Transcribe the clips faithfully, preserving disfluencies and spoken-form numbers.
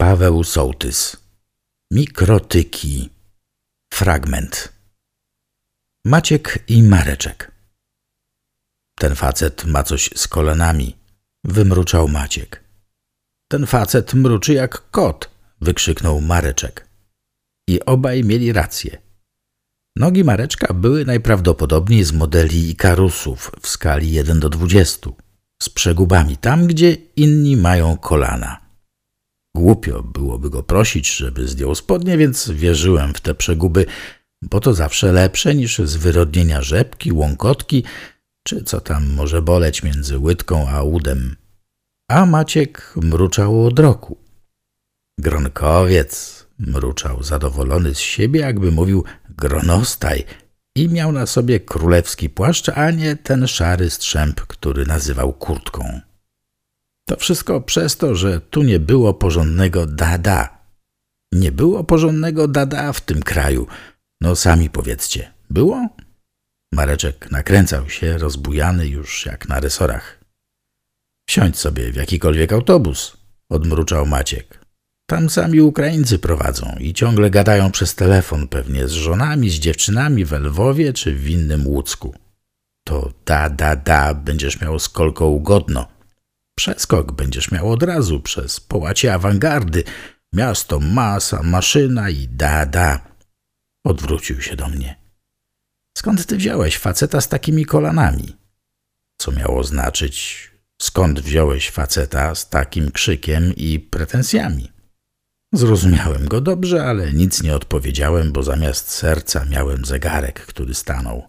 Paweł Sołtys. Mikrotyki. Fragment. Maciek i Mareczek. Ten facet ma coś z kolanami, wymruczał Maciek. Ten facet mruczy jak kot, wykrzyknął Mareczek. I obaj mieli rację. Nogi Mareczka były najprawdopodobniej z modeli Ikarusów w skali jeden do dwudziestu, z przegubami tam, gdzie inni mają kolana. Głupio byłoby go prosić, żeby zdjął spodnie, więc wierzyłem w te przeguby, bo to zawsze lepsze niż zwyrodnienia rzepki, łąkotki, czy co tam może boleć między łydką a udem. A Maciek mruczał od roku. Gronkowiec, mruczał zadowolony z siebie, jakby mówił gronostaj, i miał na sobie królewski płaszcz, a nie ten szary strzęp, który nazywał kurtką. To wszystko przez to, że tu nie było porządnego dada. Nie było porządnego dada w tym kraju. No sami powiedzcie, było? Mareczek nakręcał się, rozbujany już jak na resorach. Wsiądź sobie w jakikolwiek autobus, odmruczał Maciek. Tam sami Ukraińcy prowadzą i ciągle gadają przez telefon, pewnie z żonami, z dziewczynami w Lwowie czy w innym Łódzku. To da, da, da będziesz miał z kolką ugodno. Przeskok będziesz miał od razu przez połacie awangardy. Miasto, masa, maszyna i da, da. Odwrócił się do mnie. Skąd ty wziąłeś faceta z takimi kolanami? Co miało znaczyć, skąd wziąłeś faceta z takim krzykiem i pretensjami? Zrozumiałem go dobrze, ale nic nie odpowiedziałem, bo zamiast serca miałem zegarek, który stanął.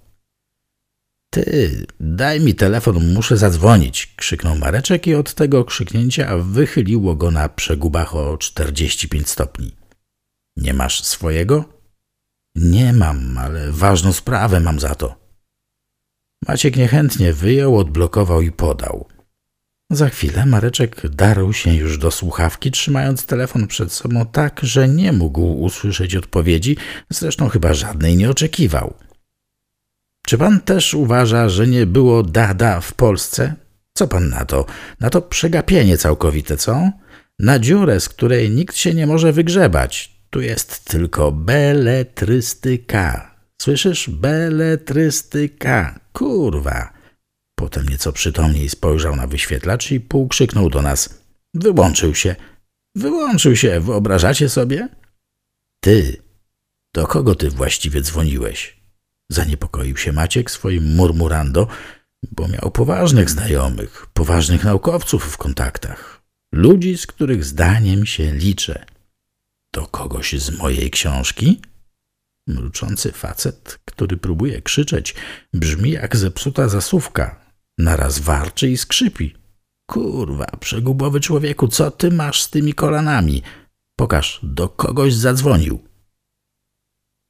Ty, daj mi telefon, muszę zadzwonić, krzyknął Mareczek i od tego krzyknięcia wychyliło go na przegubach o czterdzieści pięć stopni. Nie masz swojego? Nie mam, ale ważną sprawę mam za to. Maciek niechętnie wyjął, odblokował i podał. Za chwilę Mareczek darł się już do słuchawki, trzymając telefon przed sobą tak, że nie mógł usłyszeć odpowiedzi, zresztą chyba żadnej nie oczekiwał. Czy pan też uważa, że nie było dada w Polsce? Co pan na to? Na to przegapienie całkowite, co? Na dziurę, z której nikt się nie może wygrzebać. Tu jest tylko beletrystyka. Słyszysz? Beletrystyka. Kurwa. Potem nieco przytomniej spojrzał na wyświetlacz i półkrzyknął do nas. Wyłączył się. Wyłączył się, wyobrażacie sobie? Ty, do kogo ty właściwie dzwoniłeś? Zaniepokoił się Maciek swoim murmurando, bo miał poważnych znajomych, poważnych naukowców w kontaktach. Ludzi, z których zdaniem się liczę. Do kogoś z mojej książki? Mruczący facet, który próbuje krzyczeć, brzmi jak zepsuta zasówka. Naraz warczy i skrzypi. Kurwa, przegubowy człowieku, co ty masz z tymi kolanami? Pokaż, do kogoś zadzwonił.